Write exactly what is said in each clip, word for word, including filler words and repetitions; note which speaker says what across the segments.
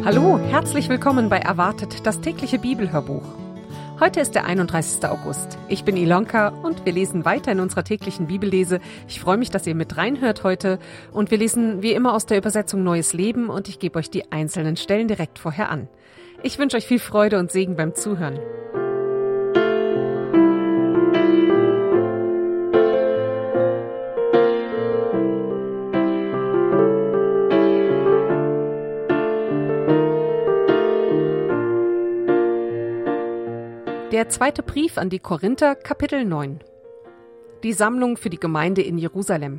Speaker 1: Hallo, herzlich willkommen bei Erwartet, das tägliche Bibelhörbuch. Heute ist der einunddreißigster August. Ich bin Ilonka und wir lesen weiter in unserer täglichen Bibellese. Ich freue mich, dass ihr mit reinhört heute. Und wir lesen wie immer aus der Übersetzung Neues Leben und ich gebe euch die einzelnen Stellen direkt vorher an. Ich wünsche euch viel Freude und Segen beim Zuhören. Der zweite Brief an die Korinther, Kapitel neun. Die Sammlung für die Gemeinde in Jerusalem.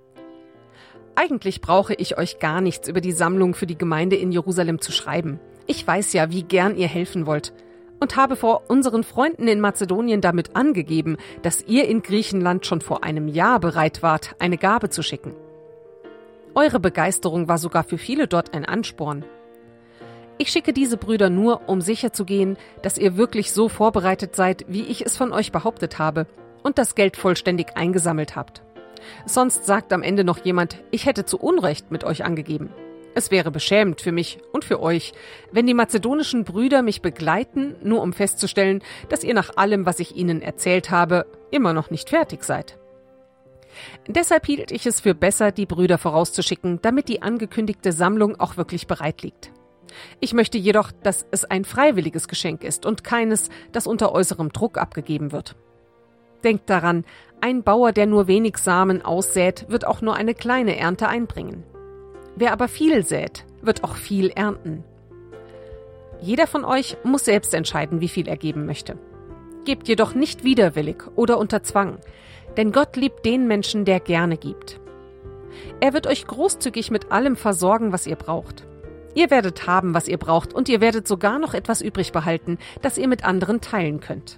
Speaker 1: Eigentlich brauche ich euch gar nichts über die Sammlung für die Gemeinde in Jerusalem zu schreiben. Ich weiß ja, wie gern ihr helfen wollt und habe vor unseren Freunden in Mazedonien damit angegeben, dass ihr in Griechenland schon vor einem Jahr bereit wart, eine Gabe zu schicken. Eure Begeisterung war sogar für viele dort ein Ansporn. Ich schicke diese Brüder nur, um sicherzugehen, dass ihr wirklich so vorbereitet seid, wie ich es von euch behauptet habe und das Geld vollständig eingesammelt habt. Sonst sagt am Ende noch jemand, ich hätte zu Unrecht mit euch angegeben. Es wäre beschämend für mich und für euch, wenn die mazedonischen Brüder mich begleiten, nur um festzustellen, dass ihr nach allem, was ich ihnen erzählt habe, immer noch nicht fertig seid. Deshalb hielt ich es für besser, die Brüder vorauszuschicken, damit die angekündigte Sammlung auch wirklich bereit liegt. Ich möchte jedoch, dass es ein freiwilliges Geschenk ist und keines, das unter äußerem Druck abgegeben wird. Denkt daran, ein Bauer, der nur wenig Samen aussät, wird auch nur eine kleine Ernte einbringen. Wer aber viel sät, wird auch viel ernten. Jeder von euch muss selbst entscheiden, wie viel er geben möchte. Gebt jedoch nicht widerwillig oder unter Zwang, denn Gott liebt den Menschen, der gerne gibt. Er wird euch großzügig mit allem versorgen, was ihr braucht. Ihr werdet haben, was ihr braucht, und ihr werdet sogar noch etwas übrig behalten, das ihr mit anderen teilen könnt.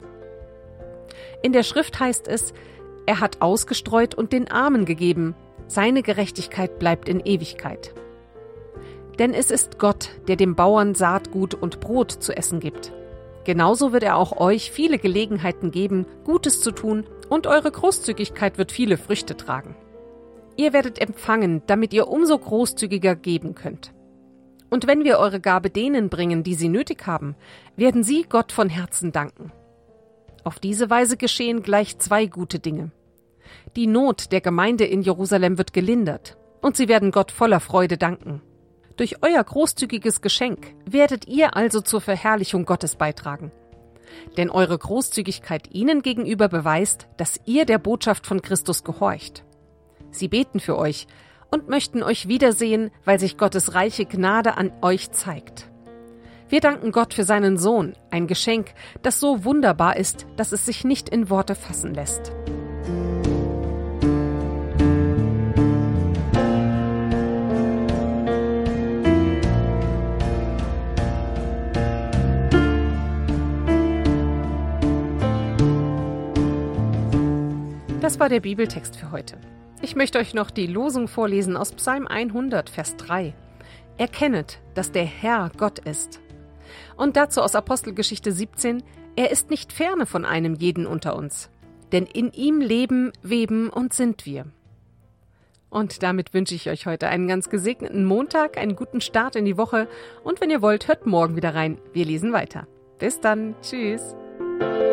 Speaker 1: In der Schrift heißt es, er hat ausgestreut und den Armen gegeben, seine Gerechtigkeit bleibt in Ewigkeit. Denn es ist Gott, der dem Bauern Saatgut und Brot zu essen gibt. Genauso wird er auch euch viele Gelegenheiten geben, Gutes zu tun, und eure Großzügigkeit wird viele Früchte tragen. Ihr werdet empfangen, damit ihr umso großzügiger geben könnt. Und wenn wir eure Gabe denen bringen, die sie nötig haben, werden sie Gott von Herzen danken. Auf diese Weise geschehen gleich zwei gute Dinge. Die Not der Gemeinde in Jerusalem wird gelindert, und sie werden Gott voller Freude danken. Durch euer großzügiges Geschenk werdet ihr also zur Verherrlichung Gottes beitragen. Denn eure Großzügigkeit ihnen gegenüber beweist, dass ihr der Botschaft von Christus gehorcht. Sie beten für euch und möchten euch wiedersehen, weil sich Gottes reiche Gnade an euch zeigt. Wir danken Gott für seinen Sohn, ein Geschenk, das so wunderbar ist, dass es sich nicht in Worte fassen lässt. Das war der Bibeltext für heute. Ich möchte euch noch die Losung vorlesen aus Psalm hundert, Vers drei. Erkennet, dass der Herr Gott ist. Und dazu aus Apostelgeschichte siebzehn, er ist nicht ferne von einem jeden unter uns, denn in ihm leben, weben und sind wir. Und damit wünsche ich euch heute einen ganz gesegneten Montag, einen guten Start in die Woche und wenn ihr wollt, hört morgen wieder rein. Wir lesen weiter. Bis dann. Tschüss.